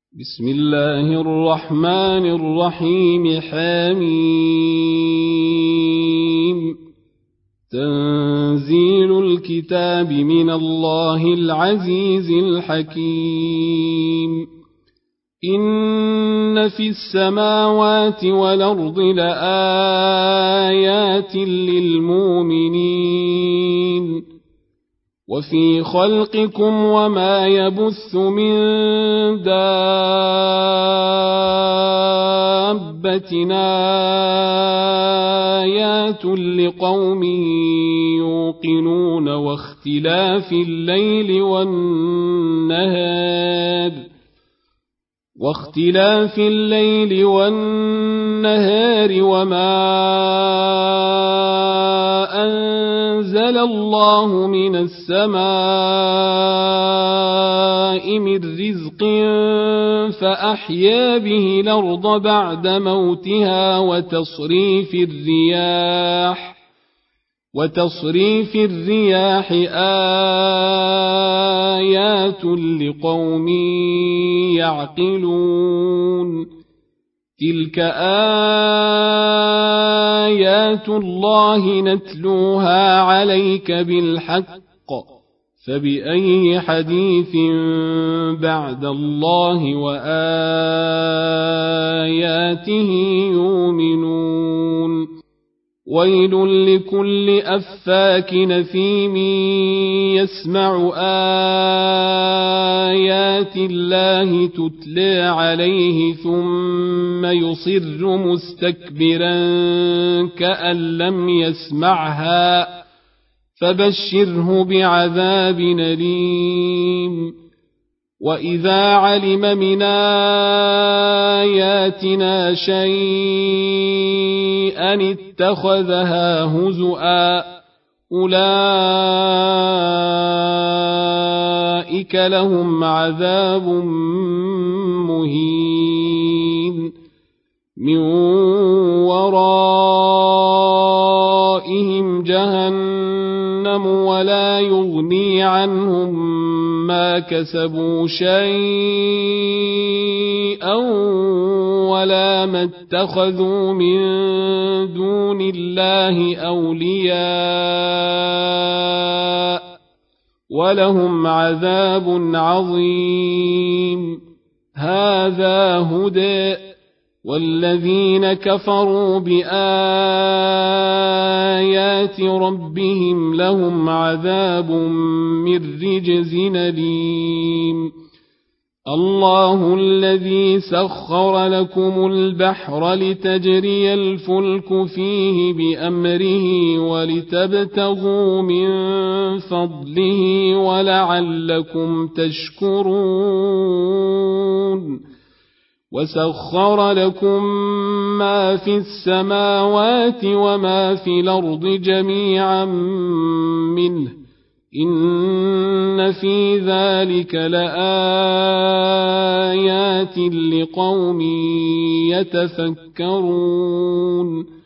بسم الله الرحمن الرحيم حميم تنزيل الكتاب من الله العزيز الحكيم إن في السماوات والأرض لآيات للمؤمنين وفي خلقكم وما يبث من دابة آيات لقوم يوقنون واختلاف الليل والنهار وما أنزل الله من السماء من رزق فأحيا به الأرض بعد موتها وتصريف الرياح آيات لقوم يعقلون تلك آيات الله نتلوها عليك بالحق فبأي حديث بعد الله وآياته يؤمنون ويل لكل أفاك نثيم يسمع آيات الله تتلى عليه ثم يصر مستكبرا كأن لم يسمعها فبشره بعذاب أليم وإذا علم من آياتنا شيئا اتخذها هزؤا أولئك لهم عذاب مهين من ورائهم جهنم ولا يغني عنهم ما كسبوا شيئا ولا ما اتخذوا من دون الله أولياء ولهم عذاب عظيم هذا هدى والذين كفروا بآيات ربهم لهم عذاب من رجز أليم الله الذي سخر لكم البحر لتجري الفلك فيه بأمره ولتبتغوا من فضله ولعلكم تشكرون وسخر لكم ما في السماوات وما في الأرض جميعا منه إن في ذلك لآيات لقوم يتفكرون